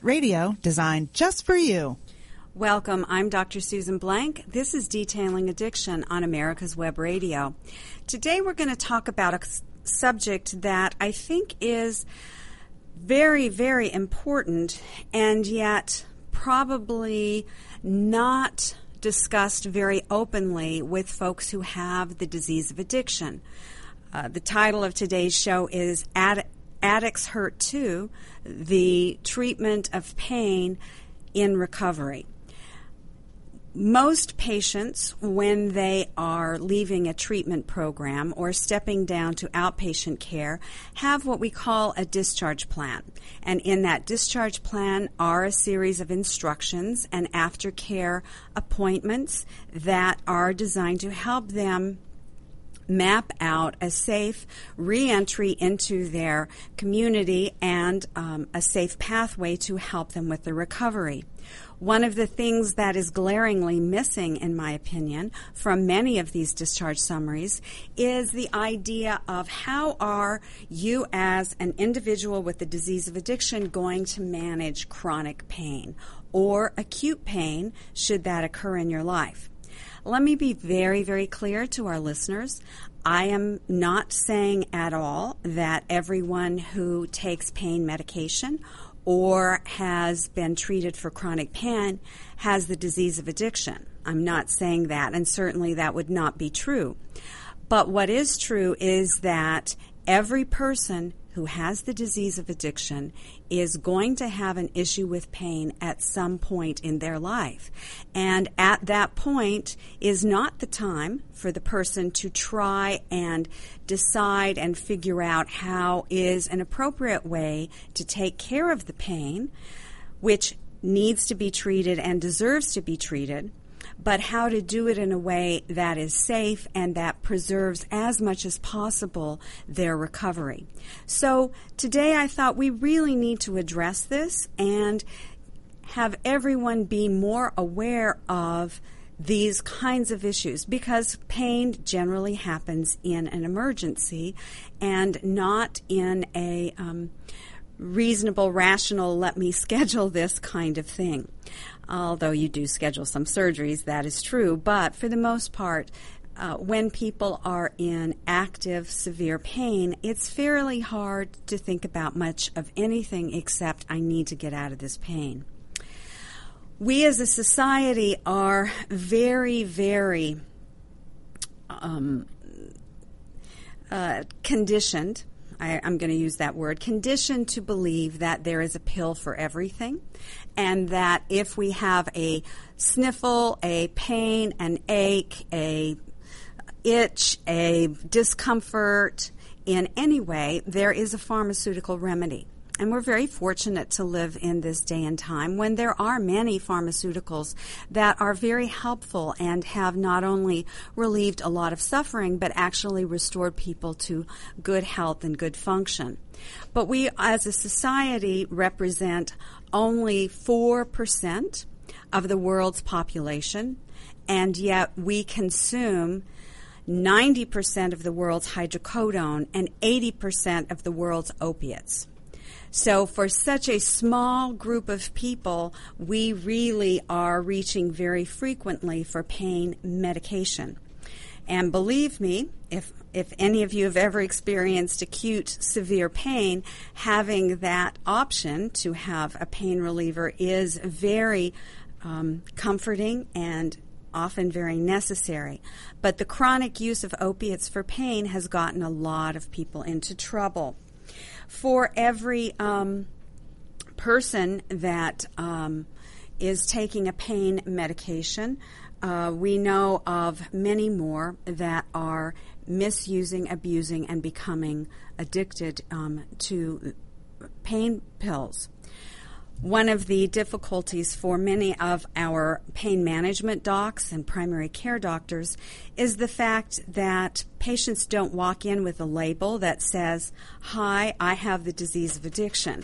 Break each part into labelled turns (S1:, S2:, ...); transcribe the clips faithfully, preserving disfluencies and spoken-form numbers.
S1: radio designed just for you.
S2: Welcome. I'm Doctor Susan Blank. This is Detailing Addiction on America's Web Radio. Today we're going to talk about a subject that I think is very, very important and yet probably not discussed very openly with folks who have the disease of addiction. Uh, the title of today's show is Ad- Addicts Hurt Too, the Treatment of Pain in Recovery. Most patients, when they are leaving a treatment program or stepping down to outpatient care, have what we call a discharge plan. And in that discharge plan are a series of instructions and aftercare appointments that are designed to help them map out a safe reentry into their community and um, a safe pathway to help them with the recovery. One of the things that is glaringly missing, in my opinion, from many of these discharge summaries is the idea of how are you as an individual with the disease of addiction going to manage chronic pain or acute pain should that occur in your life. Let me be very, very clear to our listeners. I am not saying at all that everyone who takes pain medication or has been treated for chronic pain has the disease of addiction. I'm not saying that, and certainly that would not be true. But what is true is that every person who has the disease of addiction is going to have an issue with pain at some point in their life. And at that point is not the time for the person to try and decide and figure out how is an appropriate way to take care of the pain, which needs to be treated and deserves to be treated, but how to do it in a way that is safe and that preserves as much as possible their recovery. So today I thought we really need to address this and have everyone be more aware of these kinds of issues, because pain generally happens in an emergency and not in a um, reasonable, rational, let me schedule this kind of thing. Although you do schedule some surgeries, that is true. But for the most part, uh, when people are in active, severe pain, it's fairly hard to think about much of anything except I need to get out of this pain. We as a society are very, very um, uh, conditioned. I, I'm going to use that word, conditioned to believe that there is a pill for everything, and that if we have a sniffle, a pain, an ache, a itch, a discomfort in any way, there is a pharmaceutical remedy. And we're very fortunate to live in this day and time when there are many pharmaceuticals that are very helpful and have not only relieved a lot of suffering, but actually restored people to good health and good function. But we as a society represent only four percent of the world's population, and yet we consume ninety percent of the world's hydrocodone and eighty percent of the world's opiates. So for such a small group of people, we really are reaching very frequently for pain medication. And believe me, if if any of you have ever experienced acute severe pain, having that option to have a pain reliever is very um, comforting and often very necessary. But the chronic use of opiates for pain has gotten a lot of people into trouble. For every um, person that um, is taking a pain medication, uh, we know of many more that are misusing, abusing, and becoming addicted um, to pain pills. One of the difficulties for many of our pain management docs and primary care doctors is the fact that patients don't walk in with a label that says, "Hi, I have the disease of addiction."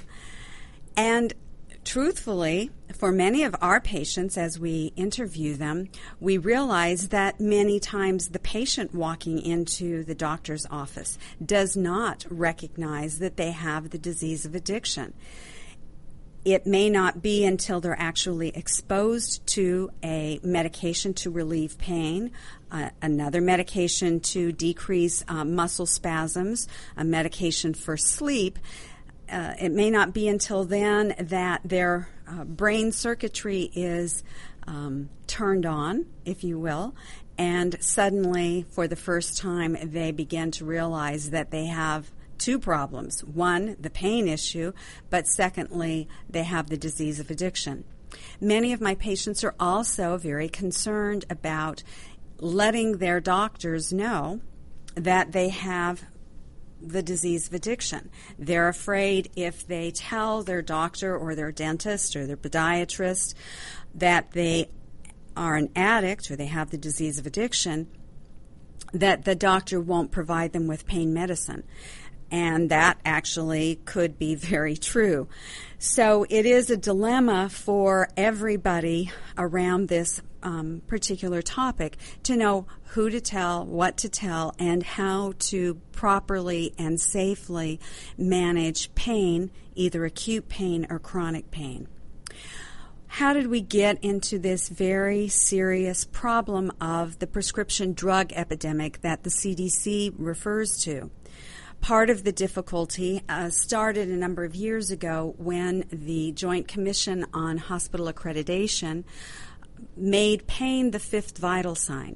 S2: And truthfully, for many of our patients, as we interview them, we realize that many times the patient walking into the doctor's office does not recognize that they have the disease of addiction. It may not be until they're actually exposed to a medication to relieve pain, uh, another medication to decrease uh, muscle spasms, a medication for sleep. Uh, it may not be until then that their uh, brain circuitry is um, turned on, if you will, and suddenly, for the first time, they begin to realize that they have two problems. One, the pain issue, but secondly, they have the disease of addiction. Many of my patients are also very concerned about letting their doctors know that they have the disease of addiction. They're afraid if they tell their doctor or their dentist or their podiatrist that they are an addict or they have the disease of addiction, that the doctor won't provide them with pain medicine. And that actually could be very true. So it is a dilemma for everybody around this um, particular topic to know who to tell, what to tell, and how to properly and safely manage pain, either acute pain or chronic pain. How did we get into this very serious problem of the prescription drug epidemic that the C D C refers to? Part of the difficulty uh, started a number of years ago when the Joint Commission on Hospital Accreditation made pain the fifth vital sign.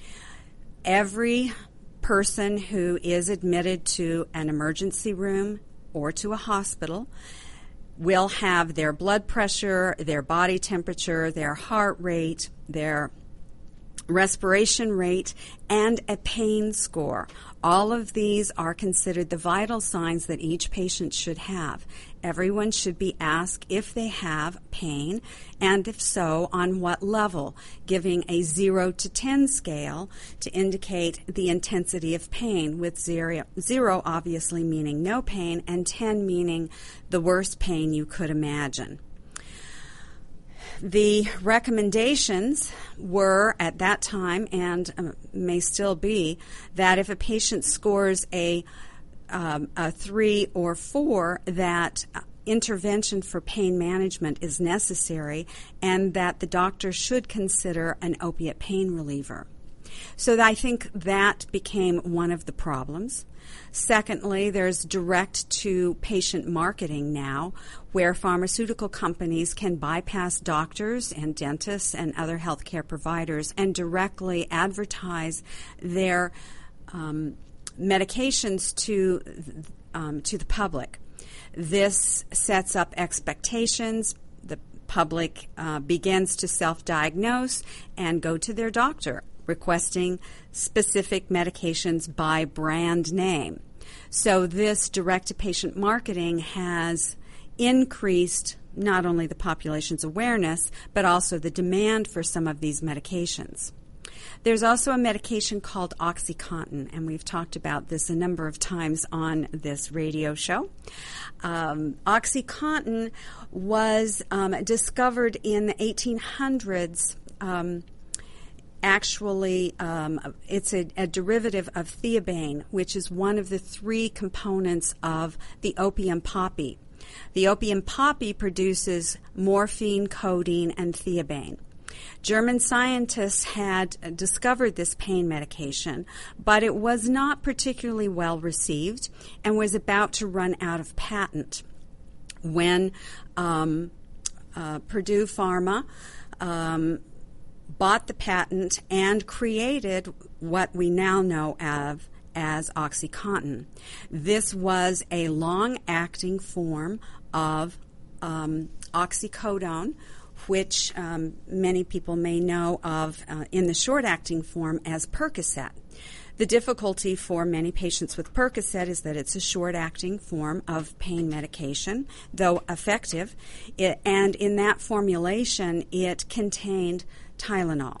S2: Every person who is admitted to an emergency room or to a hospital will have their blood pressure, their body temperature, their heart rate, their respiration rate, and a pain score. All of these are considered the vital signs that each patient should have. Everyone should be asked if they have pain, and if so, on what level, giving a zero to ten scale to indicate the intensity of pain, with zero, zero obviously meaning no pain, and ten meaning the worst pain you could imagine. The recommendations were at that time, and uh, may still be, that if a patient scores a, um, a three or four, that uh, intervention for pain management is necessary, and that the doctor should consider an opiate pain reliever. So I think that became one of the problems. Secondly, there's direct-to-patient marketing now, where pharmaceutical companies can bypass doctors and dentists and other healthcare providers and directly advertise their um, medications to um, to the public. This sets up expectations. The public uh, begins to self-diagnose and go to their doctor, requesting specific medications by brand name. So this direct-to-patient marketing has increased not only the population's awareness, but also the demand for some of these medications. There's also a medication called OxyContin, and we've talked about this a number of times on this radio show. Um, OxyContin was um, discovered in the eighteen hundreds. Um, Actually, um, it's a, a derivative of theobromine, which is one of the three components of the opium poppy. The opium poppy produces morphine, codeine, and theobromine. German scientists had discovered this pain medication, but it was not particularly well received and was about to run out of patent when um, uh, Purdue Pharma um, bought the patent and created what we now know of as OxyContin. This was a long-acting form of um, oxycodone, which um, many people may know of uh, in the short-acting form as Percocet. The difficulty for many patients with Percocet is that it's a short-acting form of pain medication, though effective, it, and in that formulation it contained Tylenol.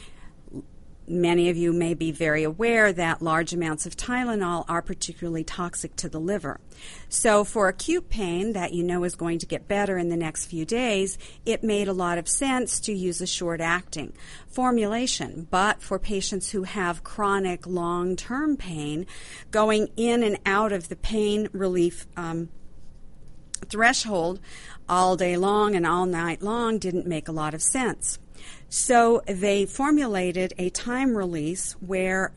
S2: Many of you may be very aware that large amounts of Tylenol are particularly toxic to the liver. So for acute pain that you know is going to get better in the next few days, it made a lot of sense to use a short-acting formulation. But for patients who have chronic long-term pain, going in and out of the pain relief um, threshold all day long and all night long didn't make a lot of sense. So they formulated a time release where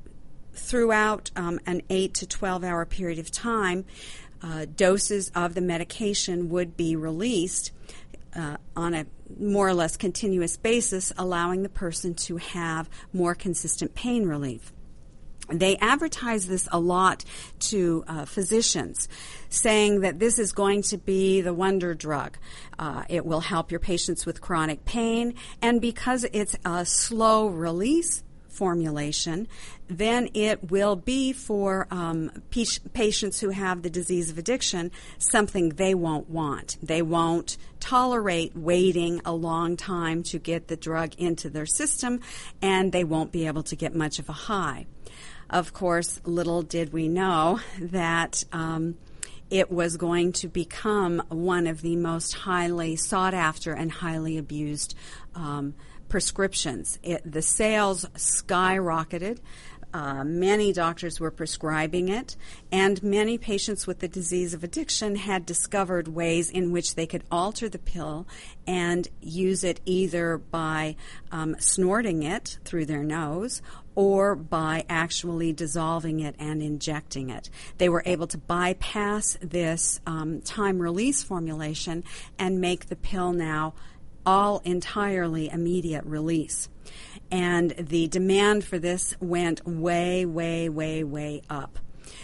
S2: throughout um, an eight to twelve hour period of time, uh, doses of the medication would be released uh, on a more or less continuous basis, allowing the person to have more consistent pain relief. They advertise this a lot to uh, physicians, saying that this is going to be the wonder drug. Uh, it will help your patients with chronic pain, and because it's a slow release formulation, then it will be for um, p- patients who have the disease of addiction something they won't want. They won't tolerate waiting a long time to get the drug into their system, and they won't be able to get much of a high. Of course, little did we know that um, it was going to become one of the most highly sought after and highly abused um, prescriptions. It, the sales skyrocketed. Uh, many doctors were prescribing it, and many patients with the disease of addiction had discovered ways in which they could alter the pill and use it either by um, snorting it through their nose or by actually dissolving it and injecting it. They were able to bypass this um, time release formulation and make the pill now all entirely immediate release. And the demand for this went way, way, way, way up.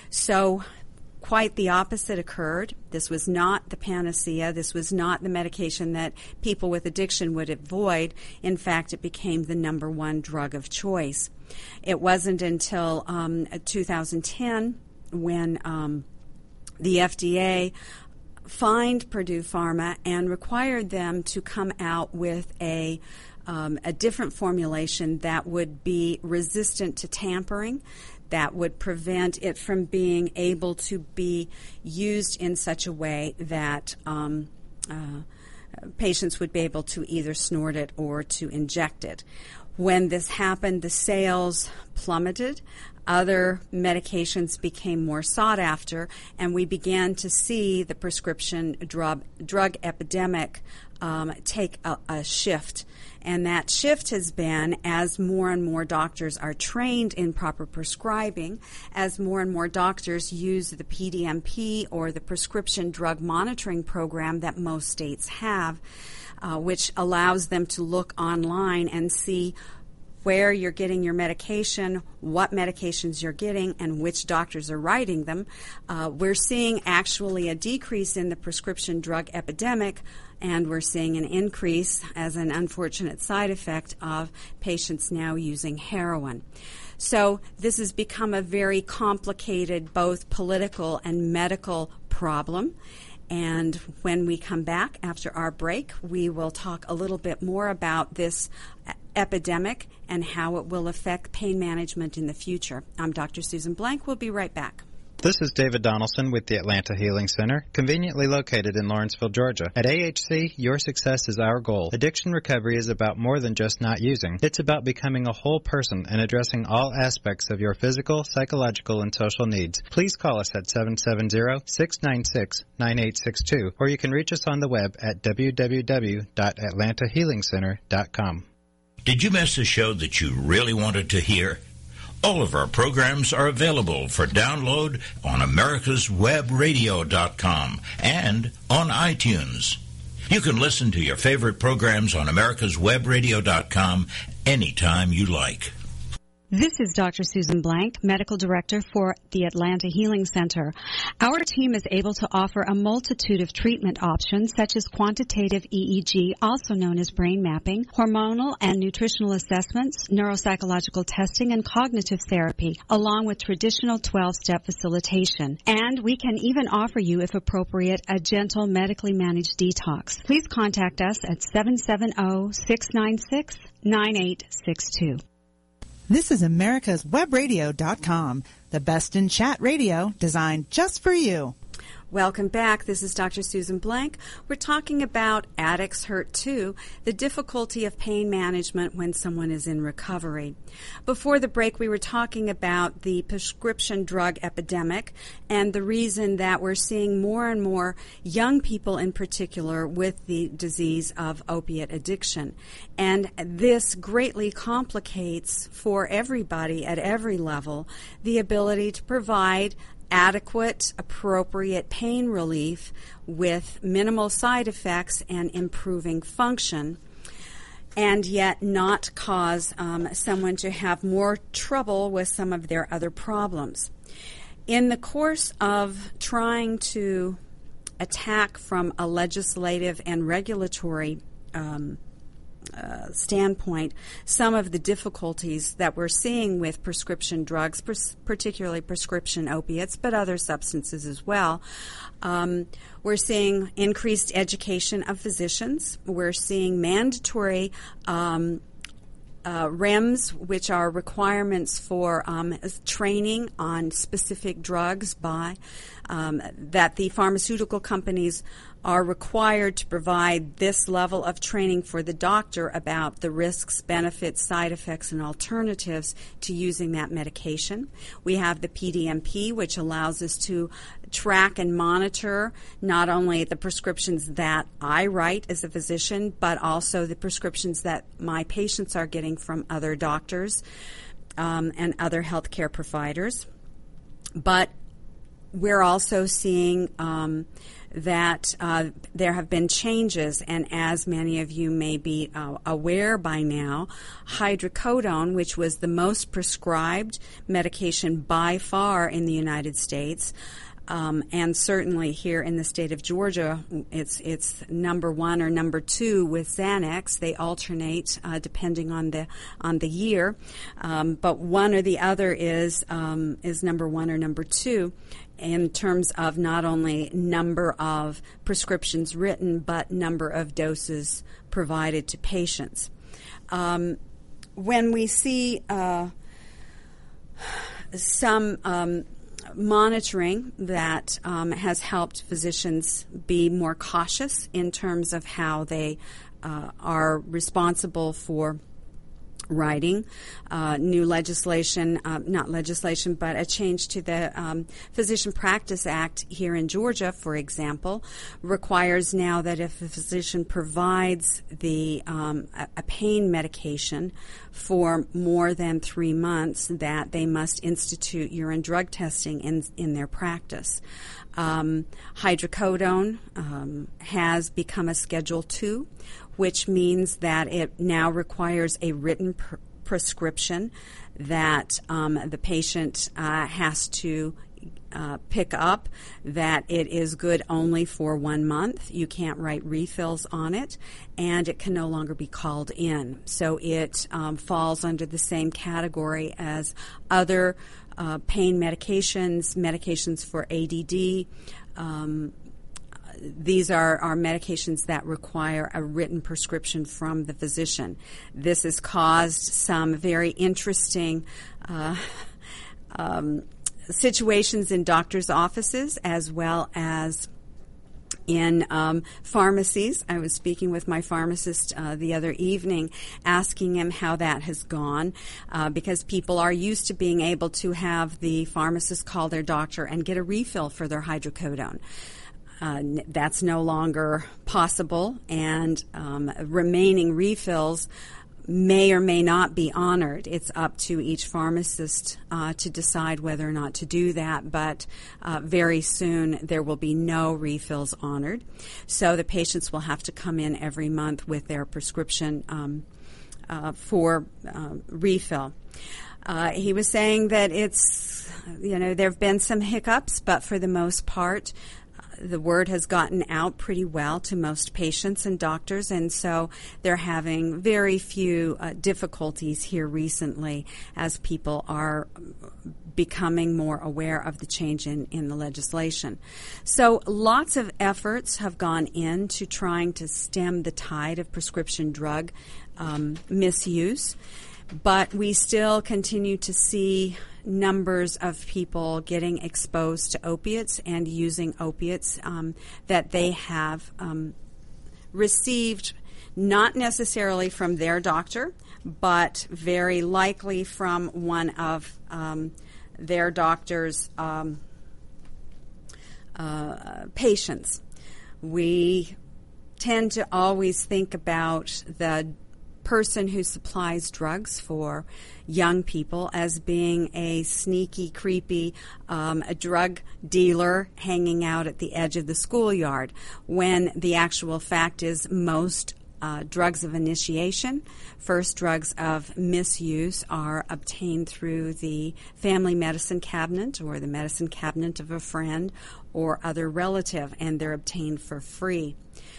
S2: So quite the opposite occurred. This was not the panacea. This was not the medication that people with addiction would avoid. In fact, it became the number one drug of choice. It wasn't until um, two thousand ten when um, the F D A fined Purdue Pharma and required them to come out with a um, a different formulation that would be resistant to tampering, that would prevent it from being able to be used in such a way that um, uh, patients would be able to either snort it or to inject it. When this happened, the sales plummeted. Other medications became more sought after, and we began to see the prescription drug, drug epidemic um, take a, a shift. And that shift has been as more and more doctors are trained in proper prescribing, as more and more doctors use the P D M P or the prescription drug monitoring program that most states have, uh, which allows them to look online and see where you're getting your medication, what medications you're getting, and which doctors are writing them. Uh, we're seeing actually a decrease in the prescription drug epidemic, and we're seeing an increase as an unfortunate side effect of patients now using heroin. So this has become a very complicated both political and medical problem. And when we come back after our break, we will talk a little bit more about this epidemic and how it will affect pain management in the future. I'm Doctor Susan Blank. We'll be right back.
S3: This is David Donaldson with the Atlanta Healing Center, conveniently located in Lawrenceville, Georgia. At A H C, your success is our goal. Addiction recovery is about more than just not using. It's about becoming a whole person and addressing all aspects of your physical, psychological, and social needs. Please call us at seven seven zero, six nine six, nine eight six two, or you can reach us on the web at w w w dot atlanta healing center dot com.
S4: Did you miss a show that you really wanted to hear? All of our programs are available for download on americas web radio dot com and on iTunes. You can listen to your favorite programs on americas web radio dot com anytime you like.
S2: This is Doctor Susan Blank, Medical Director for the Atlanta Healing Center. Our team is able to offer a multitude of treatment options such as quantitative E E G, also known as brain mapping, hormonal and nutritional assessments, neuropsychological testing, and cognitive therapy, along with traditional twelve-step facilitation. And we can even offer you, if appropriate, a gentle medically managed detox. Please contact us at seven seven zero, six nine six, nine eight six two.
S1: This is americas web radio dot com, the best in chat radio designed just for you.
S2: Welcome back. This is Doctor Susan Blank. We're talking about Addicts Hurt Too, the difficulty of pain management when someone is in recovery. Before the break, we were talking about the prescription drug epidemic and the reason that we're seeing more and more young people in particular with the disease of opiate addiction. And this greatly complicates for everybody at every level the ability to provide adequate, appropriate pain relief with minimal side effects and improving function, and yet not cause um, someone to have more trouble with some of their other problems. In the course of trying to attack from a legislative and regulatory um, Uh, standpoint some of the difficulties that we're seeing with prescription drugs, pers- particularly prescription opiates, but other substances as well. Um, we're seeing increased education of physicians. We're seeing mandatory um, uh, R E M S, which are requirements for um, training on specific drugs by um, that the pharmaceutical companies are required to provide this level of training for the doctor about the risks, benefits, side effects, and alternatives to using that medication. We have the P D M P, which allows us to track and monitor not only the prescriptions that I write as a physician, but also the prescriptions that my patients are getting from other doctors um, and other healthcare providers. But we're also seeing um, that uh, there have been changes, and as many of you may be uh, aware by now, hydrocodone, which was the most prescribed medication by far in the United States, Um, and certainly here in the state of Georgia, it's it's number one or number two with Xanax. They alternate uh, depending on the on the year, um, but one or the other is um, is number one or number two in terms of not only number of prescriptions written, but number of doses provided to patients. Um, when we see uh, some um, monitoring that um, has helped physicians be more cautious in terms of how they uh, are responsible for writing. Uh, new legislation, uh, not legislation, but a change to the um, Physician Practice Act here in Georgia, for example, requires now that if a physician provides the um, a, a pain medication for more than three months, that they must institute urine drug testing in in their practice. Um, hydrocodone um, has become a Schedule two, which means that it now requires a written pr- prescription that um, the patient uh, has to uh, pick up, that it is good only for one month. You can't write refills on it, and it can no longer be called in. So it um, falls under the same category as other uh, pain medications, medications for A D D. Um, These are, are medications that require a written prescription from the physician. This has caused some very interesting uh, um, situations in doctors' offices as well as in um, pharmacies. I was speaking with my pharmacist uh, the other evening, asking him how that has gone, uh, because people are used to being able to have the pharmacist call their doctor and get a refill for their hydrocodone. Uh, that's no longer possible, and um, remaining refills may or may not be honored. It's up to each pharmacist uh, to decide whether or not to do that, but uh, very soon there will be no refills honored. So the patients will have to come in every month with their prescription um, uh, for uh, refill. Uh, he was saying that it's, you know, there have been some hiccups, but for the most part, the word has gotten out pretty well to most patients and doctors, and so they're having very few uh, difficulties here recently as people are becoming more aware of the change in, in the legislation. So lots of efforts have gone into trying to stem the tide of prescription drug um, misuse. But we still continue to see numbers of people getting exposed to opiates and using opiates um, that they have um, received not necessarily from their doctor, but very likely from one of um, their doctor's um, uh, patients. We tend to always think about the person who supplies drugs for young people as being a sneaky, creepy um, a drug dealer hanging out at the edge of the schoolyard, when the actual fact is most uh, drugs of initiation, first drugs of misuse, are obtained through the family medicine cabinet or the medicine cabinet of a friend or other relative, and they're obtained for free.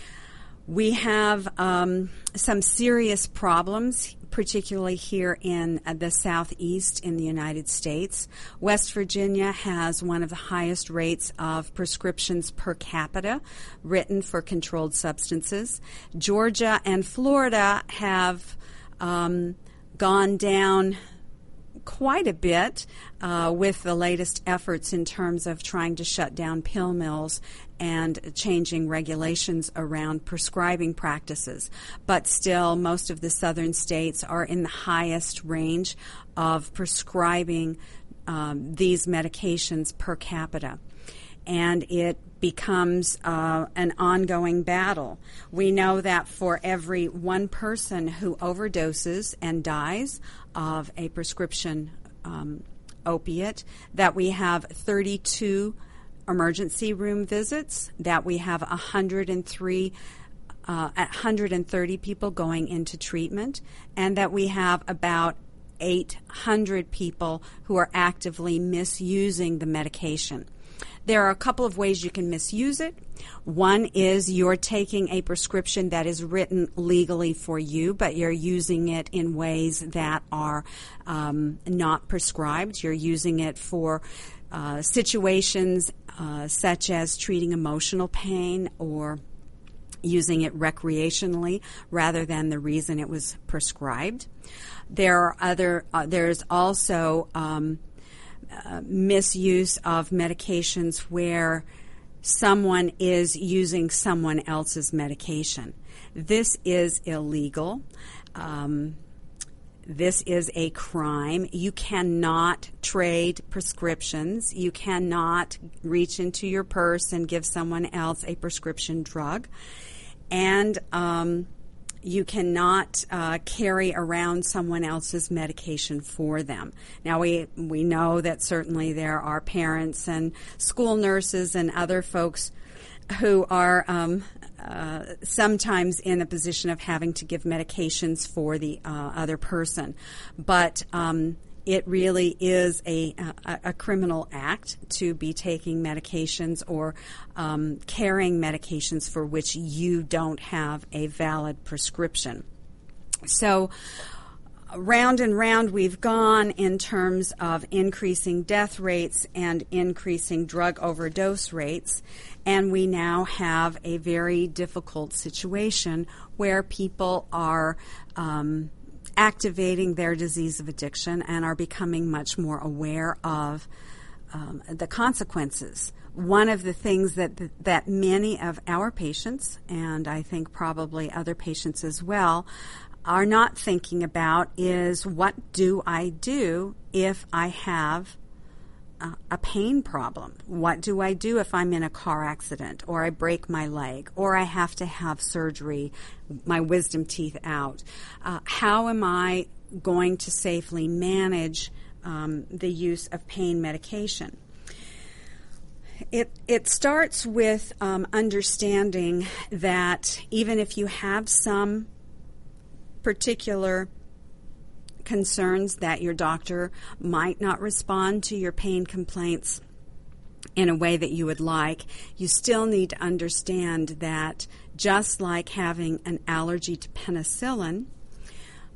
S2: We have um, some serious problems, particularly here in uh, the southeast in the United States. West Virginia has one of the highest rates of prescriptions per capita written for controlled substances. Georgia and Florida have um, gone down quite a bit uh, with the latest efforts in terms of trying to shut down pill mills and changing regulations around prescribing practices. But still, most of the southern states are in the highest range of prescribing um, these medications per capita. And it becomes uh, an ongoing battle. We know that for every one person who overdoses and dies of a prescription um, opiate, that we have thirty-two emergency room visits, that we have one hundred three, uh, one hundred thirty people going into treatment, and that we have about eight hundred people who are actively misusing the medication. There are a couple of ways you can misuse it. One is you're taking a prescription that is written legally for you, but you're using it in ways that are um, not prescribed. You're using it for uh, situations uh, such as treating emotional pain or using it recreationally rather than the reason it was prescribed. There are other. Uh, there's also um, Uh, misuse of medications where someone is using someone else's medication. This is illegal. Um, this is a crime. You cannot trade prescriptions. You cannot reach into your purse and give someone else a prescription drug. And um, you cannot uh, carry around someone else's medication for them. Now, we we know that certainly there are parents and school nurses and other folks who are um, uh, sometimes in a position of having to give medications for the uh, other person. But um, it really is a, a, a criminal act to be taking medications or um, carrying medications for which you don't have a valid prescription. So round and round we've gone in terms of increasing death rates and increasing drug overdose rates, and we now have a very difficult situation where people are um, activating their disease of addiction and are becoming much more aware of um, the consequences. One of the things that that many of our patients, and I think probably other patients as well, are not thinking about is, what do I do if I have uh, a pain problem? What do I do if I'm in a car accident, or I break my leg, or I have to have surgery, my wisdom teeth out? Uh, how am I going to safely manage um, the use of pain medication? It it starts with um, understanding that even if you have some particular concerns that your doctor might not respond to your pain complaints in a way that you would like, you still need to understand that just like having an allergy to penicillin,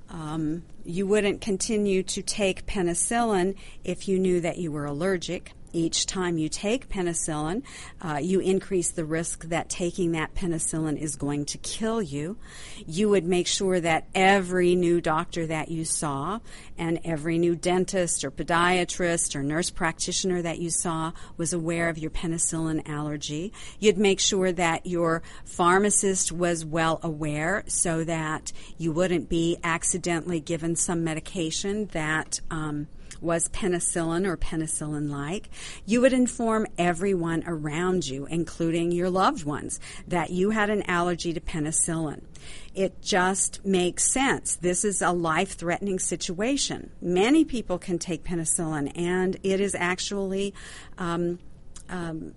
S2: um, you wouldn't continue to take penicillin if you knew that you were allergic. each time you take penicillin, uh, you increase the risk that taking that penicillin is going to kill you. You would make sure that every new doctor that you saw and every new dentist or podiatrist or nurse practitioner that you saw was aware of your penicillin allergy. You'd make sure that your pharmacist was well aware so that you wouldn't be accidentally given some medication that um, was penicillin or penicillin-like. You would inform everyone around you, including your loved ones, that you had an allergy to penicillin. It just makes sense. This is a life-threatening situation. Many people can take penicillin, and it is actually um, um,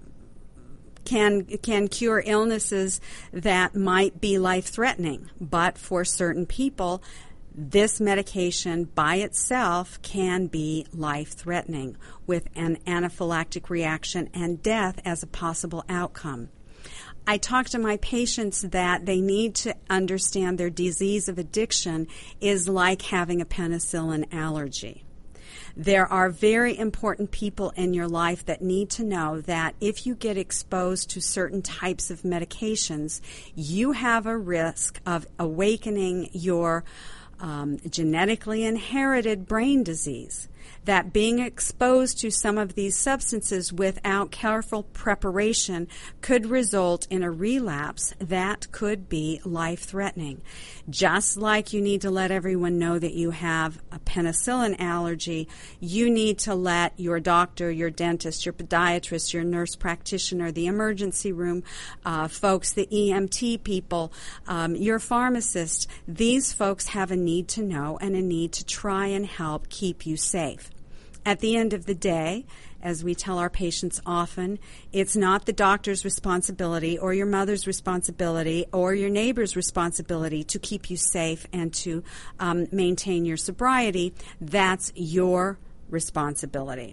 S2: can can cure illnesses that might be life-threatening. But for certain people, this medication by itself can be life-threatening with an anaphylactic reaction and death as a possible outcome. I talk to my patients that they need to understand their disease of addiction is like having a penicillin allergy. There are very important people in your life that need to know that if you get exposed to certain types of medications, you have a risk of awakening your Um, genetically inherited brain disease, that being exposed to some of these substances without careful preparation could result in a relapse that could be life-threatening. Just like you need to let everyone know that you have a penicillin allergy, you need to let your doctor, your dentist, your podiatrist, your nurse practitioner, the emergency room uh, folks, the E M T people, um, your pharmacist, these folks have a need to know and a need to try and help keep you safe. At the end of the day, as we tell our patients often, it's not the doctor's responsibility or your mother's responsibility or your neighbor's responsibility to keep you safe and to um, maintain your sobriety. That's your responsibility.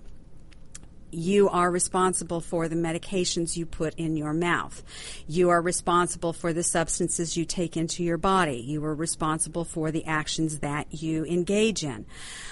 S2: You are responsible for the medications you put in your mouth. You are responsible for the substances you take into your body. You are responsible for the actions that you engage in.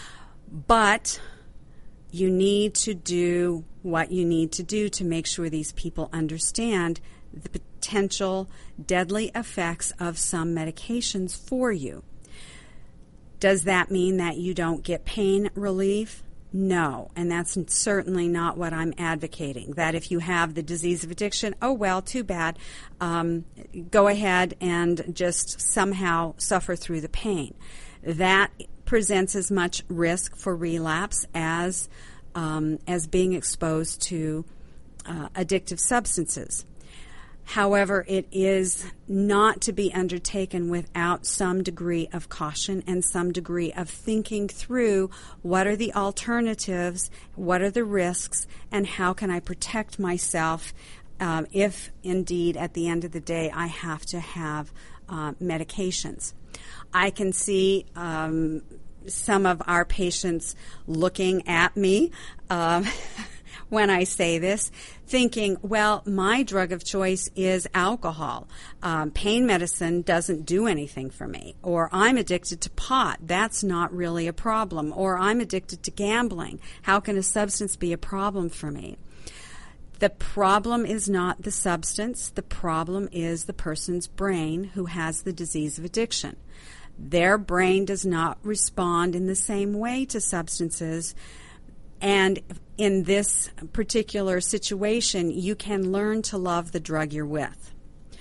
S2: But you need to do what you need to do to make sure these people understand the potential deadly effects of some medications for you. Does that mean that you don't get pain relief? No, and that's certainly not what I'm advocating, that if you have the disease of addiction, oh, well, too bad, um, go ahead and just somehow suffer through the pain. That presents as much risk for relapse as um, as being exposed to uh, addictive substances. However, it is not to be undertaken without some degree of caution and some degree of thinking through what are the alternatives, what are the risks, and how can I protect myself um, if indeed at the end of the day I have to have uh, medications. I can see um, some of our patients looking at me uh, when I say this, thinking, well, my drug of choice is alcohol. Um, pain medicine doesn't do anything for me. Or I'm addicted to pot. That's not really a problem. Or I'm addicted to gambling. How can a substance be a problem for me? The problem is not the substance. The problem is the person's brain who has the disease of addiction. Their brain does not respond in the same way to substances. And in this particular situation, you can learn to love the drug you're with.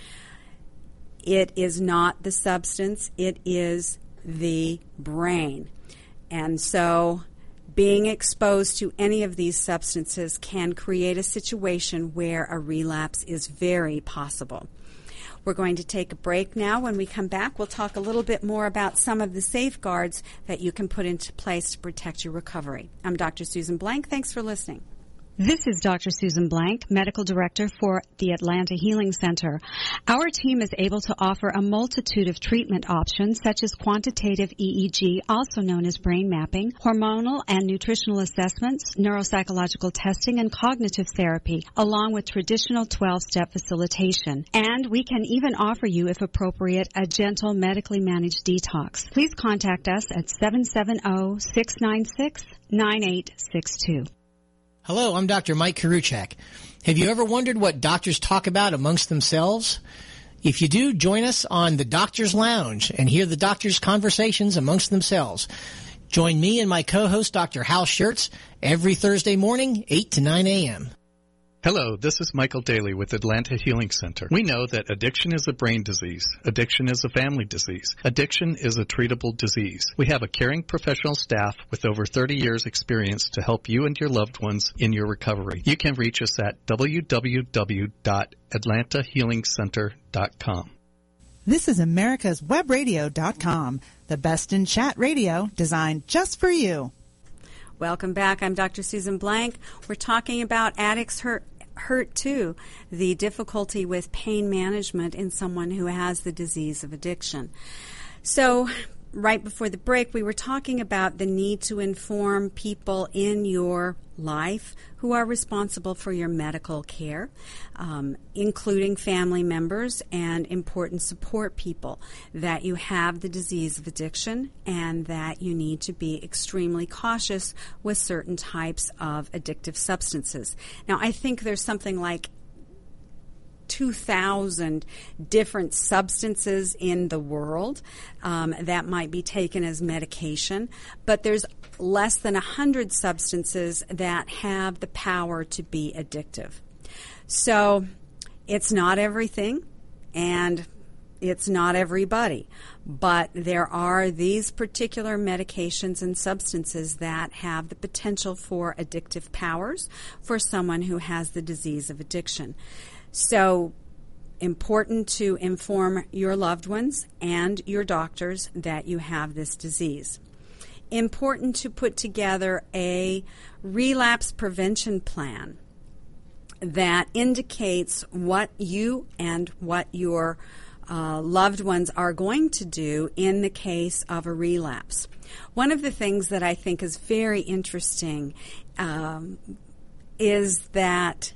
S2: It is not the substance, it is the brain. And so being exposed to any of these substances can create a situation where a relapse is very possible. We're going to take a break now. When we come back, we'll talk a little bit more about some of the safeguards that you can put into place to protect your recovery. I'm Doctor Susan Blank. Thanks for listening.
S5: This is Doctor Susan Blank, Medical Director for the Atlanta Healing Center. Our team is able to offer a multitude of treatment options such as quantitative E E G, also known as brain mapping, hormonal and nutritional assessments, neuropsychological testing, and cognitive therapy, along with traditional twelve-step facilitation. And we can even offer you, if appropriate, a gentle medically managed detox. Please contact us at seven seven zero, six nine six, nine eight six two.
S6: Hello, I'm Doctor Mike Karuchak. Have you ever wondered what doctors talk about amongst themselves? If you do, join us on the Doctor's Lounge and hear the doctors' conversations amongst themselves. Join me and my co-host, Doctor Hal Schertz, every Thursday morning, eight to nine a.m.
S7: Hello, this is Michael Daly with Atlanta Healing Center. We know that addiction is a brain disease. Addiction is a family disease. Addiction is a treatable disease. We have a caring professional staff with over thirty years experience to help you and your loved ones in your recovery. You can reach us at w w w dot atlanta healing center dot com.
S1: This is America's Web Radio dot com, the best in chat radio designed just for you.
S2: Welcome back. I'm Doctor Susan Blank. We're talking about addicts hurt, hurt too, the difficulty with pain management in someone who has the disease of addiction. So right before the break, we were talking about the need to inform people in your life who are responsible for your medical care, um, including family members and important support people, that you have the disease of addiction and that you need to be extremely cautious with certain types of addictive substances. Now, I think there's something like two thousand different substances in the world um, that might be taken as medication, but there's less than one hundred substances that have the power to be addictive. So it's not everything, and it's not everybody, but there are these particular medications and substances that have the potential for addictive powers for someone who has the disease of addiction. So important to inform your loved ones and your doctors that you have this disease. Important to put together a relapse prevention plan that indicates what you and what your uh, loved ones are going to do in the case of a relapse. One of the things that I think is very interesting um, is that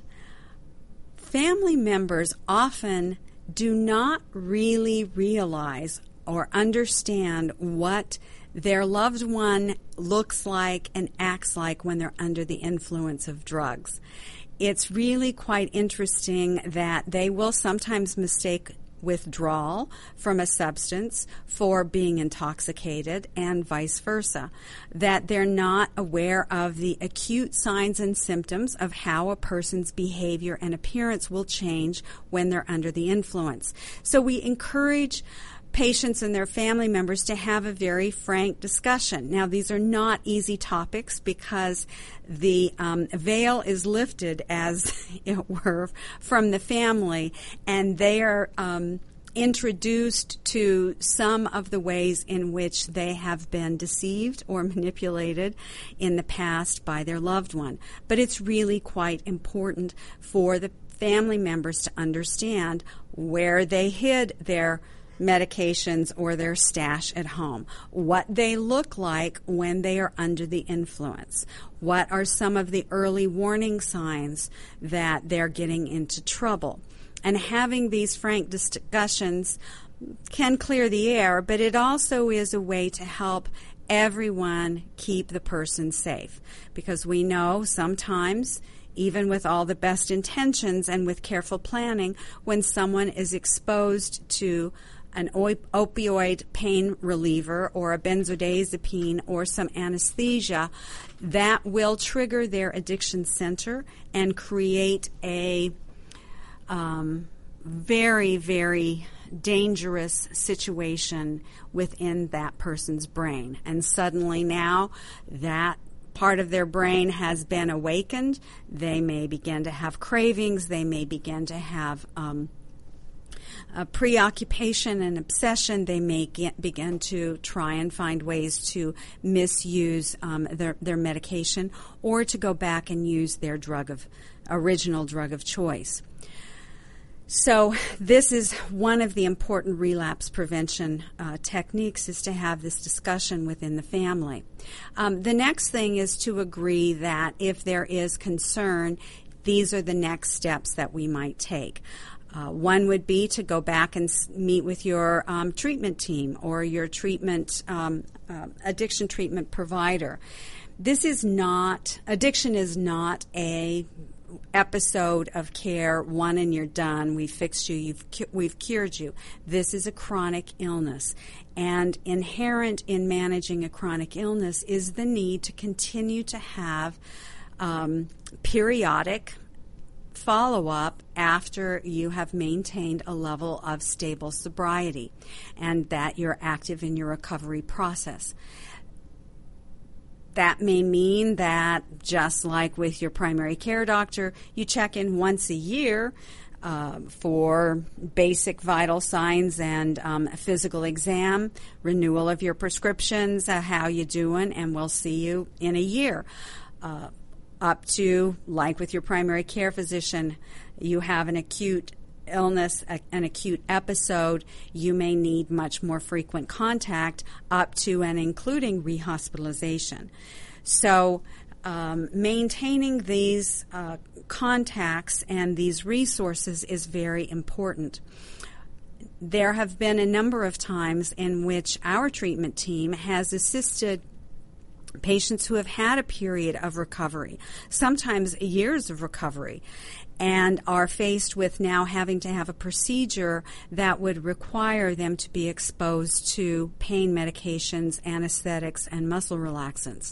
S2: family members often do not really realize or understand what their loved one looks like and acts like when they're under the influence of drugs. It's really quite interesting that they will sometimes mistake withdrawal from a substance for being intoxicated and vice versa, that they're not aware of the acute signs and symptoms of how a person's behavior and appearance will change when they're under the influence. So we encourage patients and their family members to have a very frank discussion. Now, these are not easy topics because the um, veil is lifted, as it were, from the family, and they are um, introduced to some of the ways in which they have been deceived or manipulated in the past by their loved one. But it's really quite important for the family members to understand where they hid their medications or their stash at home, what they look like when they are under the influence, what are some of the early warning signs that they're getting into trouble. And having these frank discussions can clear the air, but it also is a way to help everyone keep the person safe, because we know sometimes, even with all the best intentions and with careful planning, when someone is exposed to an op- opioid pain reliever or a benzodiazepine or some anesthesia, that will trigger their addiction center and create a um, very, very dangerous situation within that person's brain. And suddenly now that part of their brain has been awakened, they may begin to have cravings, they may begin to have um, a preoccupation and obsession. They may get, begin to try and find ways to misuse um, their, their medication or to go back and use their drug of original drug of choice. So this is one of the important relapse prevention uh, techniques, is to have this discussion within the family. Um, the next thing is to agree that if there is concern, these are the next steps that we might take. Uh, one would be to go back and s- meet with your um, treatment team or your treatment um, uh, addiction treatment provider. this is not, addiction is not a episode of care, one and you're done, we've fixed you, you've cu- we've cured you. This is a chronic illness. And inherent in managing a chronic illness is the need to continue to have um, periodic follow-up after you have maintained a level of stable sobriety and that you're active in your recovery process. That may mean that, just like with your primary care doctor, you check in once a year uh, for basic vital signs and um, a physical exam, renewal of your prescriptions, uh, how you doing, and we'll see you in a year. Uh, up to, like with your primary care physician, you have an acute illness, a, an acute episode, you may need much more frequent contact, up to and including rehospitalization. So um, maintaining these uh, contacts and these resources is very important. There have been a number of times in which our treatment team has assisted patients who have had a period of recovery, sometimes years of recovery, and are faced with now having to have a procedure that would require them to be exposed to pain medications, anesthetics, and muscle relaxants.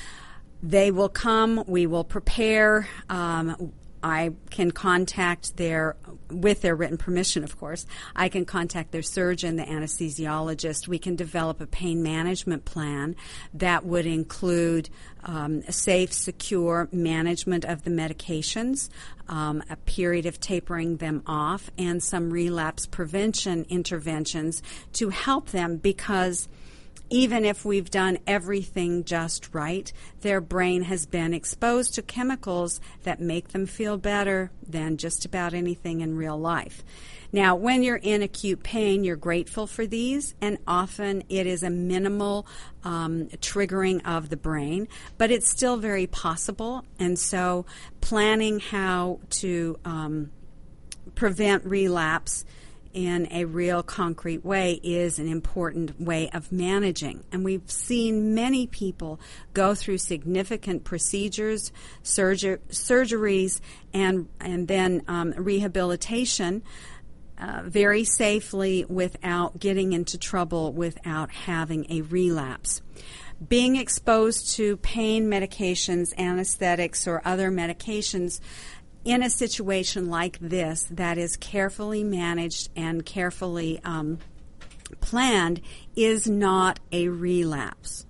S2: They will come, we will prepare. Um, I can contact their, with their written permission, of course, I can contact their surgeon, the anesthesiologist. We can develop a pain management plan that would include um, a safe, secure management of the medications, um, a period of tapering them off, and some relapse prevention interventions to help them, because even if we've done everything just right, their brain has been exposed to chemicals that make them feel better than just about anything in real life. Now, when you're in acute pain, you're grateful for these, and often it is a minimal um, triggering of the brain, but it's still very possible. And so planning how to um, prevent relapse in a real concrete way is an important way of managing. And we've seen many people go through significant procedures, surger- surgeries, and, and then um, rehabilitation uh, very safely without getting into trouble, without having a relapse. Being exposed to pain medications, anesthetics, or other medications in a situation like this that is carefully managed and carefully um, planned is not a relapse.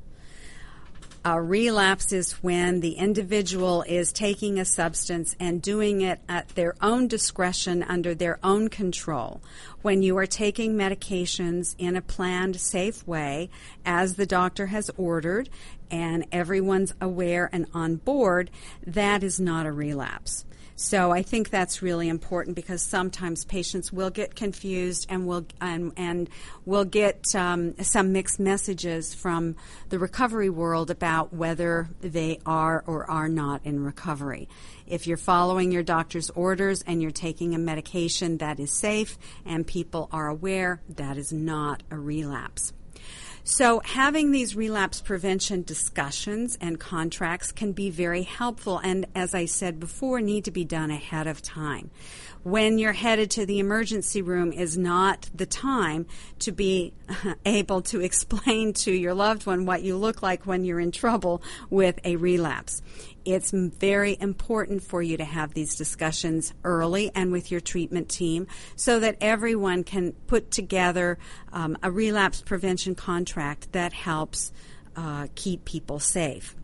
S2: A relapse is when the individual is taking a substance and doing it at their own discretion, under their own control. When you are taking medications in a planned, safe way, as the doctor has ordered, and everyone's aware and on board, that is not a relapse. So I think that's really important, because sometimes patients will get confused and will and, and will get um, some mixed messages from the recovery world about whether they are or are not in recovery. If you're following your doctor's orders and you're taking a medication that is safe and people are aware, that is not a relapse. So having these relapse prevention discussions and contracts can be very helpful, and as I said before, need to be done ahead of time. When you're headed to the emergency room is not the time to be able to explain to your loved one what you look like when you're in trouble with a relapse. It's very important for you to have these discussions early and with your treatment team, so that everyone can put together um, a relapse prevention contract that helps uh, keep people safe.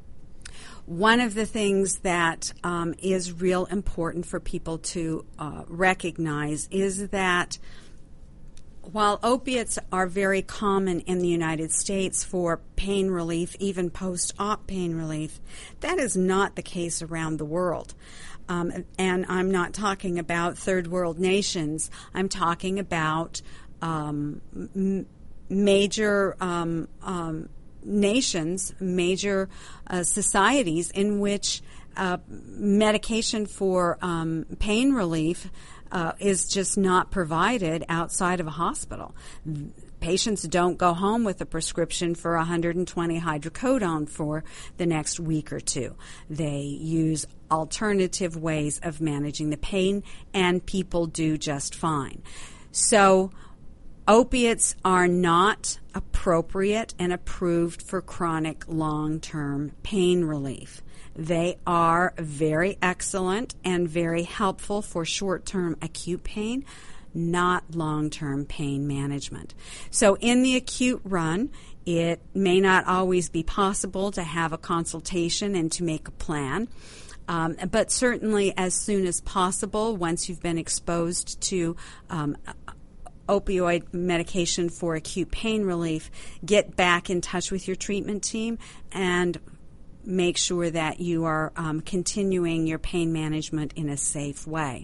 S2: One of the things that um, is real important for people to uh, recognize is that while opiates are very common in the United States for pain relief, even post-op pain relief, that is not the case around the world. Um, and I'm not talking about third world nations. I'm talking about um, m- major um, um, nations, major uh, societies in which uh, medication for um, pain relief uh, is just not provided outside of a hospital. Patients don't go home with a prescription for one hundred twenty hydrocodone for the next week or two. They use alternative ways of managing the pain, and people do just fine. So opiates are not appropriate and approved for chronic long-term pain relief. They are very excellent and very helpful for short-term acute pain, not long-term pain management. So in the acute run, it may not always be possible to have a consultation and to make a plan. Um, but certainly as soon as possible, once you've been exposed to um, opioid medication for acute pain relief, get back in touch with your treatment team and make sure that you are um, continuing your pain management in a safe way.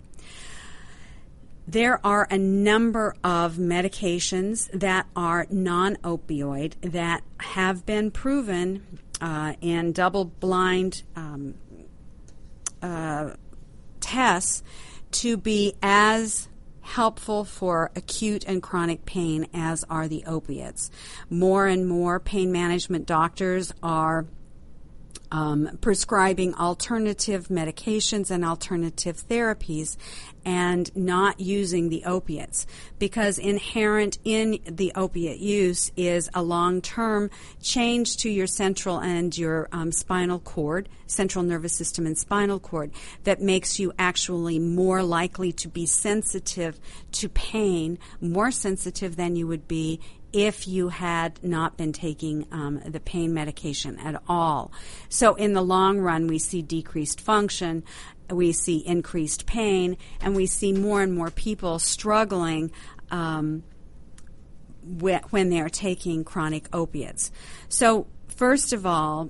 S2: There are a number of medications that are non-opioid that have been proven uh, in double-blind um, uh, tests to be as helpful for acute and chronic pain as are the opiates. More and more pain management doctors are Um, prescribing alternative medications and alternative therapies and not using the opiates, because inherent in the opiate use is a long-term change to your central and your um, spinal cord, central nervous system and spinal cord, that makes you actually more likely to be sensitive to pain, more sensitive than you would be if you had not been taking um, the pain medication at all. So in the long run, we see decreased function, we see increased pain, and we see more and more people struggling um, wh- when they're taking chronic opiates. So first of all,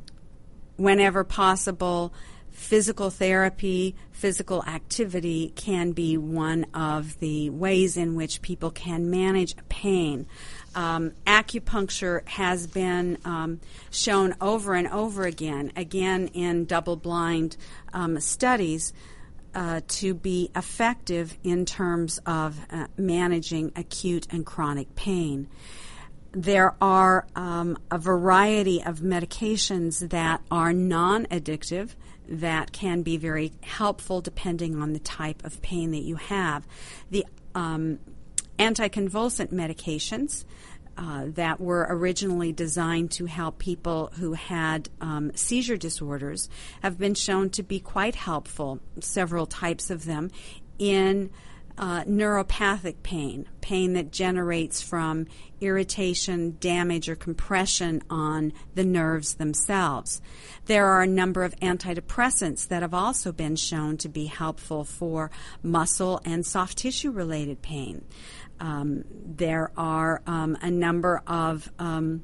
S2: whenever possible, physical therapy, physical activity can be one of the ways in which people can manage pain. Um, acupuncture has been um, shown over and over again, again in double-blind um, studies, uh, to be effective in terms of uh, managing acute and chronic pain. There are um, a variety of medications that are non-addictive that can be very helpful depending on the type of pain that you have. The um, anticonvulsant medications uh, that were originally designed to help people who had um, seizure disorders have been shown to be quite helpful, several types of them, in Uh, neuropathic pain, pain that generates from irritation, damage, or compression on the nerves themselves. There are a number of antidepressants that have also been shown to be helpful for muscle and soft tissue related pain. Um, there are um, a number of um,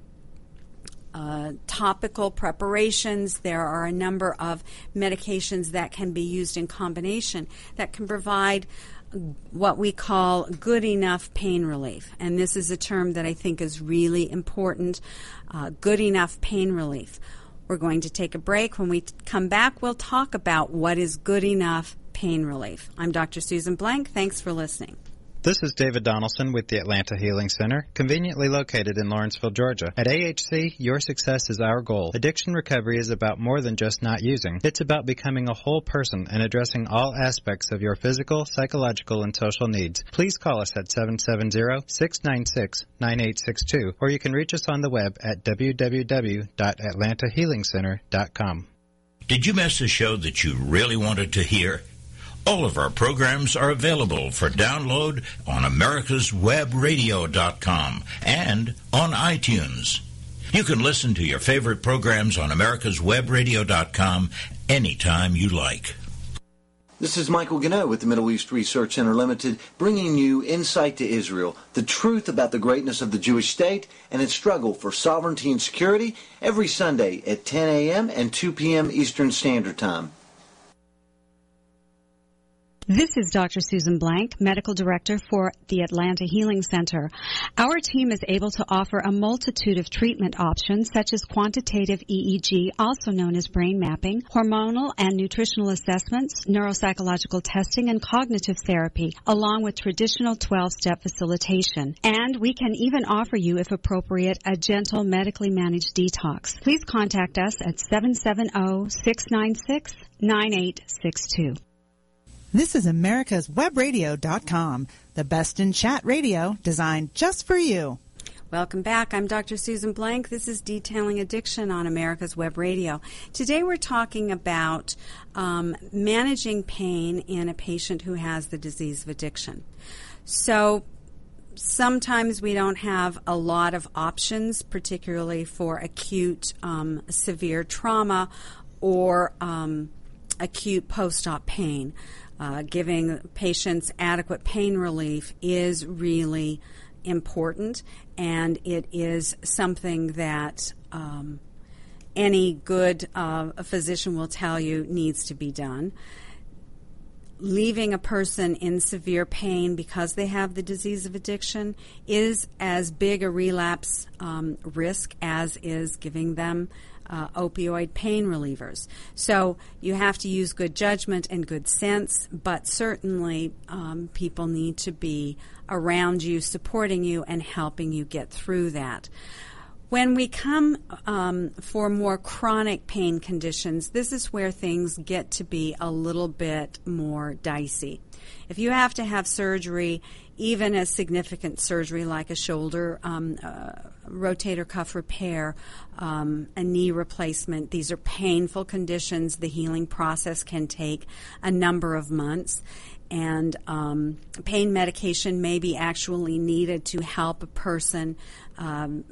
S2: Uh, topical preparations. There are a number of medications that can be used in combination that can provide what we call good enough pain relief. And this is a term that I think is really important, uh, good enough pain relief. We're going to take a break. When we t- come back, we'll talk about what is good enough pain relief. I'm Doctor Susan Blank. Thanks for listening.
S3: This is David Donaldson with the Atlanta Healing Center, conveniently located in Lawrenceville, Georgia. At A H C, your success is our goal. Addiction recovery is about more than just not using. It's about becoming a whole person and addressing all aspects of your physical, psychological, and social needs. Please call us at seven seven zero, six nine six, nine eight six two, or you can reach us on the web at w w w dot atlanta healing center dot com.
S4: Did you miss a show that you really wanted to hear? All of our programs are available for download on americas web radio dot com and on iTunes. You can listen to your favorite programs on americas web radio dot com anytime you like.
S8: This is Michael Gannett with the Middle East Research Center Limited, bringing you Insight to Israel, the truth about the greatness of the Jewish state and its struggle for sovereignty and security, every Sunday at ten a.m. and two p.m. Eastern Standard Time.
S5: This is Doctor Susan Blank, Medical Director for the Atlanta Healing Center. Our team is able to offer a multitude of treatment options such as quantitative E E G, also known as brain mapping, hormonal and nutritional assessments, neuropsychological testing, and cognitive therapy, along with traditional twelve-step facilitation. And we can even offer you, if appropriate, a gentle medically managed detox. Please contact us at seven seven zero, six nine six, nine eight six two.
S1: This is America's Web Radio dot com, the best in chat radio designed just for you.
S2: Welcome back. I'm Doctor Susan Blank. This is Detailing Addiction on America's Web Radio. Today we're talking about um, managing pain in a patient who has the disease of addiction. So sometimes we don't have a lot of options, particularly for acute um, severe trauma or um, acute post-op pain. Uh, giving patients adequate pain relief is really important, and it is something that um, any good uh, physician will tell you needs to be done. Leaving a person in severe pain because they have the disease of addiction is as big a relapse um, risk as is giving them Uh, opioid pain relievers. So you have to use good judgment and good sense, but certainly um, people need to be around you, supporting you, and helping you get through that. When we come um, for more chronic pain conditions, this is where things get to be a little bit more dicey. If you have to have surgery, even a significant surgery like a shoulder um, uh, rotator cuff repair, um, a knee replacement, these are painful conditions. The healing process can take a number of months, and um, pain medication may be actually needed to help a person um,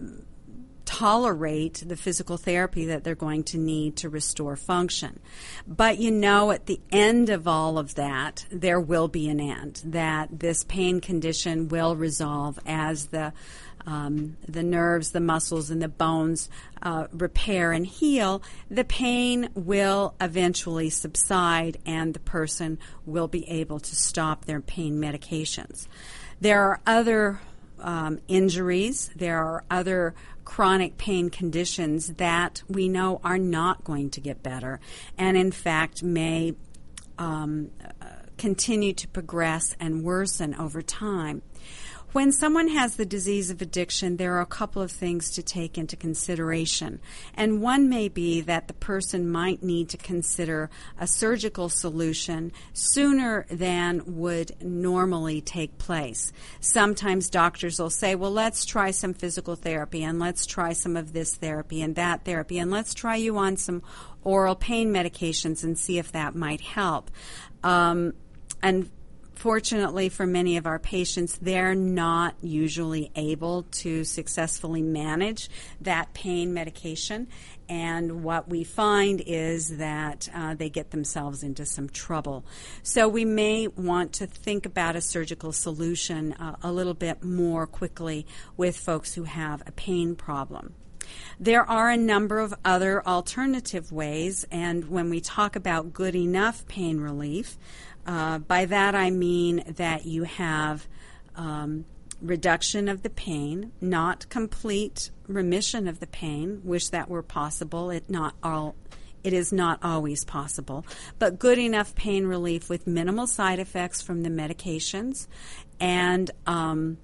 S2: tolerate the physical therapy that they're going to need to restore function. But you know, at the end of all of that, there will be an end, that this pain condition will resolve as the um, the nerves, the muscles, and the bones uh, repair and heal. The pain will eventually subside, and the person will be able to stop their pain medications. There are other um, injuries. There are other chronic pain conditions that we know are not going to get better, and in fact may um, uh, continue to progress and worsen over time. When someone has the disease of addiction, there are a couple of things to take into consideration. And one may be that the person might need to consider a surgical solution sooner than would normally take place. Sometimes doctors will say, well, let's try some physical therapy, and let's try some of this therapy and that therapy, and let's try you on some oral pain medications and see if that might help. Um, and Fortunately for many of our patients, they're not usually able to successfully manage that pain medication, and what we find is that uh, they get themselves into some trouble. So we may want to think about a surgical solution uh, a little bit more quickly with folks who have a pain problem. There are a number of other alternative ways, and when we talk about good enough pain relief, Uh, by that I mean that you have um, reduction of the pain, not complete remission of the pain. Wish that were possible. It not all. It is not always possible, but good enough pain relief with minimal side effects from the medications, and um,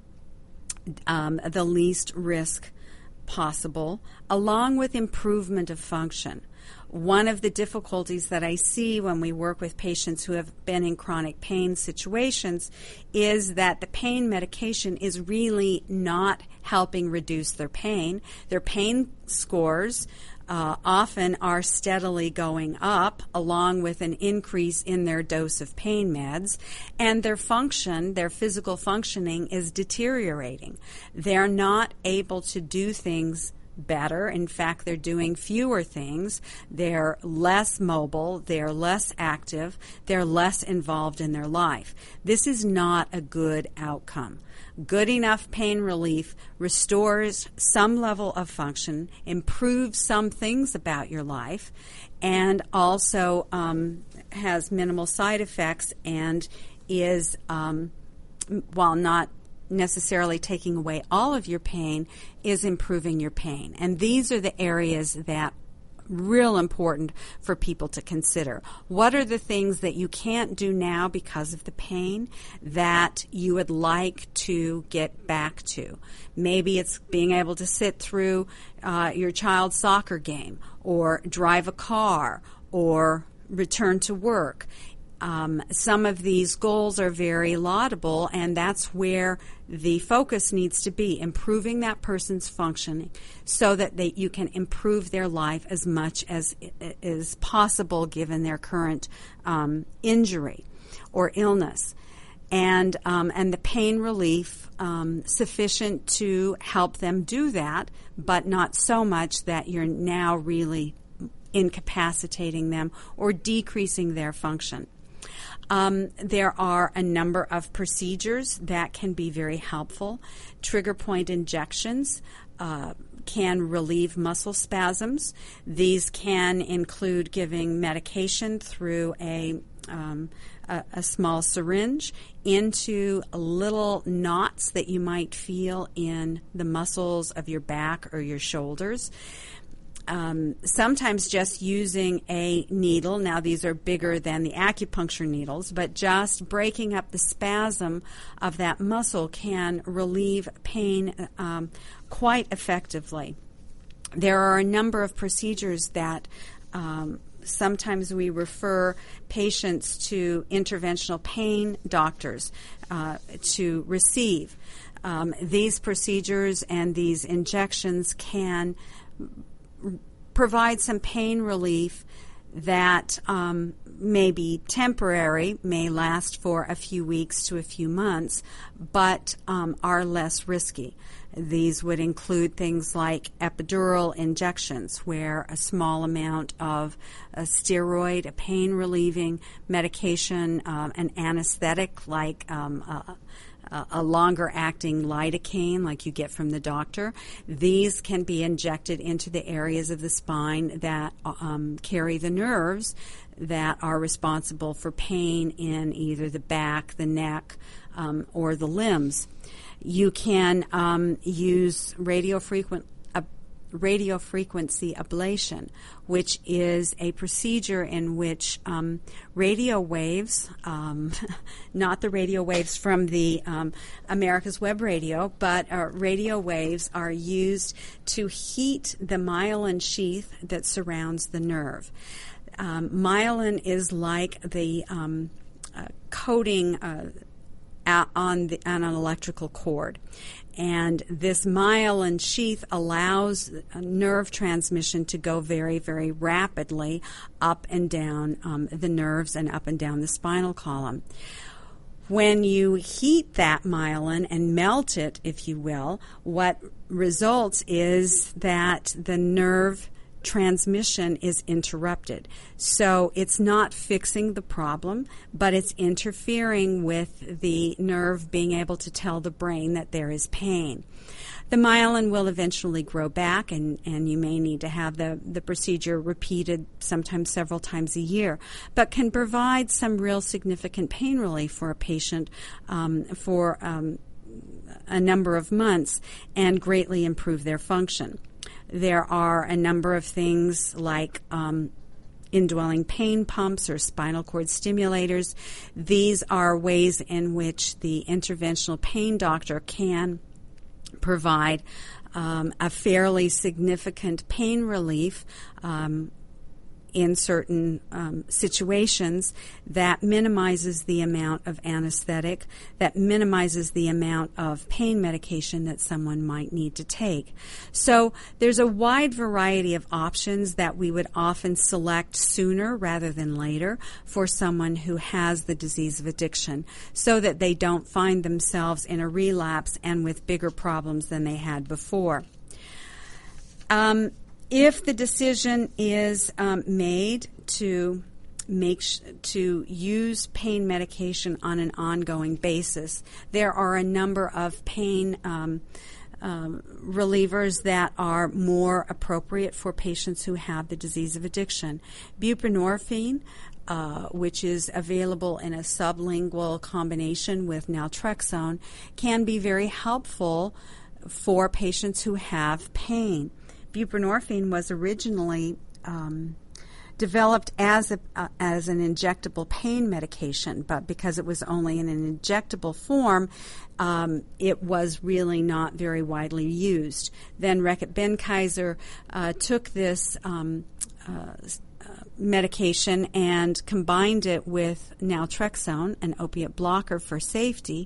S2: um, the least risk possible, along with improvement of function. One of the difficulties that I see when we work with patients who have been in chronic pain situations is that the pain medication is really not helping reduce their pain. Their pain scores uh, often are steadily going up, along with an increase in their dose of pain meds, and their function, their physical functioning, is deteriorating. They're not able to do things better. In fact, they're doing fewer things. They're less mobile. They're less active. They're less involved in their life. This is not a good outcome. Good enough pain relief restores some level of function, improves some things about your life, and also um, has minimal side effects and is, um, while not necessarily taking away all of your pain, is improving your pain. And these are the areas that real important for people to consider. What are the things that you can't do now because of the pain that you would like to get back to? Maybe it's being able to sit through uh, your child's soccer game, or drive a car, or return to work. Um, some of these goals are very laudable, and that's where the focus needs to be, improving that person's functioning so that they, you can improve their life as much as is possible given their current um, injury or illness. And, um, and the pain relief um, sufficient to help them do that, but not so much that you're now really incapacitating them or decreasing their function. Um, there are a number of procedures that can be very helpful. Trigger point injections uh, can relieve muscle spasms. These can include giving medication through a um, a, a small syringe into little knots that you might feel in the muscles of your back or your shoulders. Um, sometimes just using a needle, now these are bigger than the acupuncture needles, but just breaking up the spasm of that muscle can relieve pain um, quite effectively. There are a number of procedures that um, sometimes we refer patients to interventional pain doctors uh, to receive. Um, these procedures and these injections can provide some pain relief that um, may be temporary, may last for a few weeks to a few months, but um, are less risky. These would include things like epidural injections, where a small amount of a steroid, a pain-relieving medication, um, an anesthetic like um, a, a longer-acting lidocaine like you get from the doctor. These can be injected into the areas of the spine that um, carry the nerves that are responsible for pain in either the back, the neck, um, or the limbs. You can um, use radiofrequent radio frequency ablation, which is a procedure in which um, radio waves, um, not the radio waves from the um, America's Web Radio, but uh, radio waves are used to heat the myelin sheath that surrounds the nerve. Um, myelin is like the um, uh, coating uh, on, the, on an electrical cord. And this myelin sheath allows nerve transmission to go very, very rapidly up and down um, the nerves and up and down the spinal column. When you heat that myelin and melt it, if you will, what results is that the nerve transmission is interrupted. So it's not fixing the problem, but it's interfering with the nerve being able to tell the brain that there is pain. The myelin will eventually grow back, and, and you may need to have the, the procedure repeated sometimes several times a year, but can provide some real significant pain relief for a patient um, for um, a number of months and greatly improve their function. There are a number of things like um, indwelling pain pumps or spinal cord stimulators. These are ways in which the interventional pain doctor can provide um, a fairly significant pain relief um, in certain um, situations that minimizes the amount of anesthetic, that minimizes the amount of pain medication that someone might need to take. So there's a wide variety of options that we would often select sooner rather than later for someone who has the disease of addiction, so that they don't find themselves in a relapse and with bigger problems than they had before. Um, If the decision is um, made to make sh- to use pain medication on an ongoing basis, there are a number of pain um, um, relievers that are more appropriate for patients who have the disease of addiction. Buprenorphine, uh, which is available in a sublingual combination with naltrexone, can be very helpful for patients who have pain. Buprenorphine was originally um, developed as a uh, as an injectable pain medication, but because it was only in an injectable form, um, it was really not very widely used. Then Reckitt Benckiser uh, took this um, uh, medication and combined it with naltrexone, an opiate blocker for safety,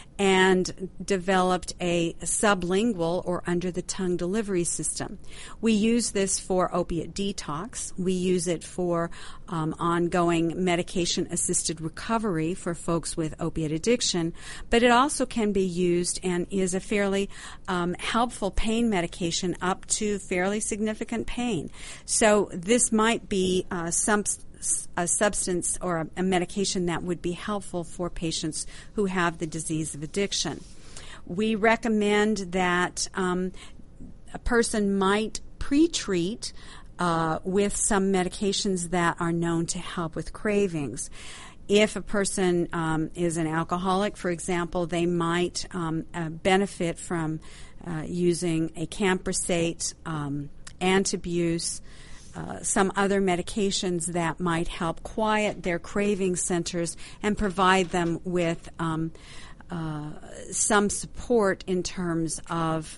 S2: and developed a sublingual or under-the-tongue delivery system. We use this for opiate detox. We use it for um, ongoing medication-assisted recovery for folks with opiate addiction, but it also can be used and is a fairly um, helpful pain medication up to fairly significant pain. So this might be uh, some a substance or a, a medication that would be helpful for patients who have the disease of addiction. We recommend that um, a person might pre-treat uh, with some medications that are known to help with cravings. If a person um, is an alcoholic, for example, they might um, uh, benefit from uh, using a Camprosate, um, Antabuse, Uh, some other medications that might help quiet their craving centers and provide them with um, uh, some support in terms of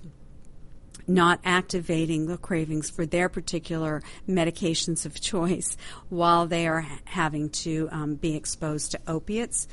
S2: not activating the cravings for their particular medications of choice while they are ha- having to um, be exposed to opiates.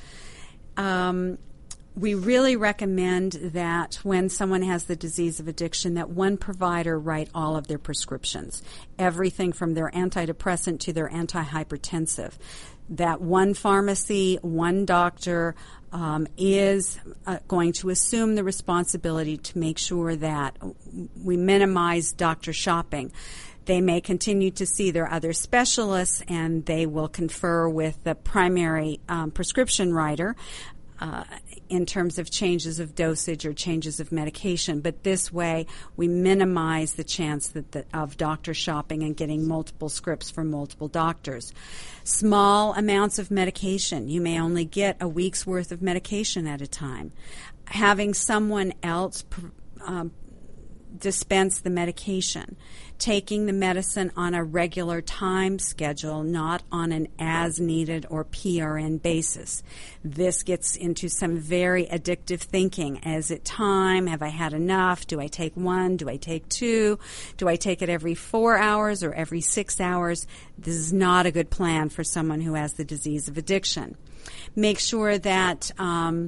S2: Um, We really recommend that when someone has the disease of addiction, that one provider write all of their prescriptions, everything from their antidepressant to their antihypertensive. That one pharmacy, one doctor um, is uh, going to assume the responsibility to make sure that we minimize doctor shopping. They may continue to see their other specialists, and they will confer with the primary um, prescription writer Uh, in terms of changes of dosage or changes of medication. But this way, we minimize the chance that the, of doctor shopping and getting multiple scripts from multiple doctors. Small amounts of medication. You may only get a week's worth of medication at a time. Having someone else um, dispense the medication. Taking the medicine on a regular time schedule, not on an as-needed or P R N basis. This gets into some very addictive thinking. Is it time? Have I had enough? Do I take one? Do I take two? Do I take it every four hours or every six hours? This is not a good plan for someone who has the disease of addiction. Make sure that um,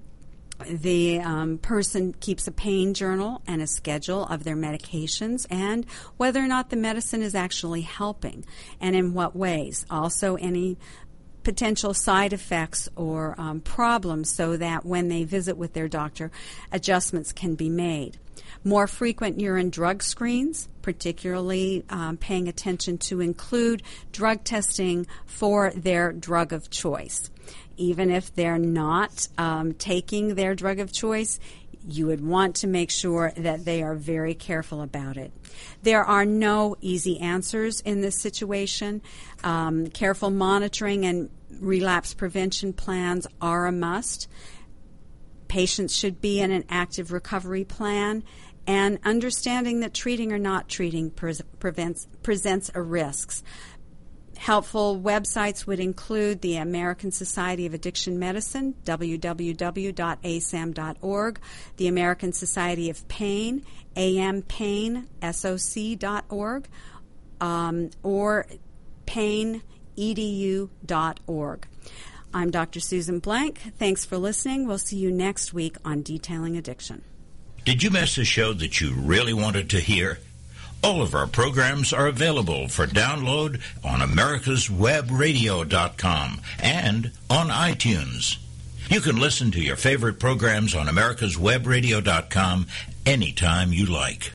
S2: the um, person keeps a pain journal and a schedule of their medications and whether or not the medicine is actually helping and in what ways. Also, any potential side effects or um, problems so that when they visit with their doctor, adjustments can be made. More frequent urine drug screens, particularly um, paying attention to include drug testing for their drug of choice. Even if they're not um, taking their drug of choice, you would want to make sure that they are very careful about it. There are no easy answers in this situation. Um, careful monitoring and relapse prevention plans are a must. Patients should be in an active recovery plan, and understanding that treating or not treating pre- prevents, presents a risks. Helpful websites would include the American Society of Addiction Medicine, w w w dot a s a m dot org, the American Society of Pain, a m pain soc dot org, um, or pain e d u dot org. I'm Doctor Susan Blank. Thanks for listening. We'll see you next week on Detailing Addiction.
S4: Did you miss a show that you really wanted to hear? All of our programs are available for download on americas web radio dot com and on iTunes. You can listen to your favorite programs on americas web radio dot com anytime you like.